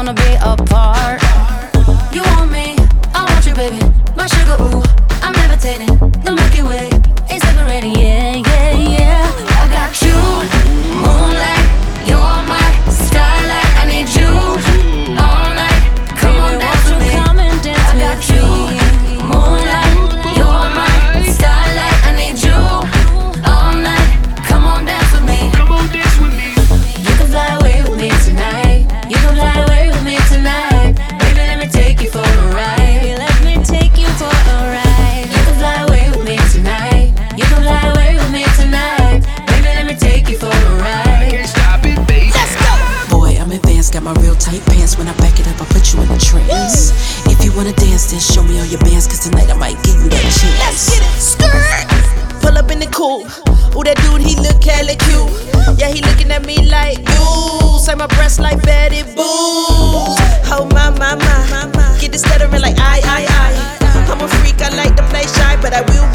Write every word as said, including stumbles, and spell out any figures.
wanna be apart. You want me, I want you, baby. My sugar, ooh, I'm levitating. The Milky Way ain't separating, yeah, yeah, yeah. I got you, moonlight, you're my starlight. I need you all night. Come on, dance with me. I got you, moonlight, you're my starlight. I need you all night. Come on, dance with me. You can fly away with me tonight. You can fly away with me tonight. Baby, let me take you for a ride. Let me take you for a ride. You can fly away with me tonight. You can fly away with me tonight. Baby, let me take you for a ride. Can't stop it, baby. Let's go. Boy, I'm advanced, got my real tight pants. When I back it up, I put you in a trance. If you wanna dance, then show me all your bands, cause tonight I might give you that chance. Let's get it. Skirt. Pull up in the coupe. Ooh, that dude, he look hella cute. Yeah, he looking at me like, you. Say my breasts like Betty Boo. Oh, my, my, my. Get this stuttering like I, I, I. I'm a freak, I like to play shy, but I will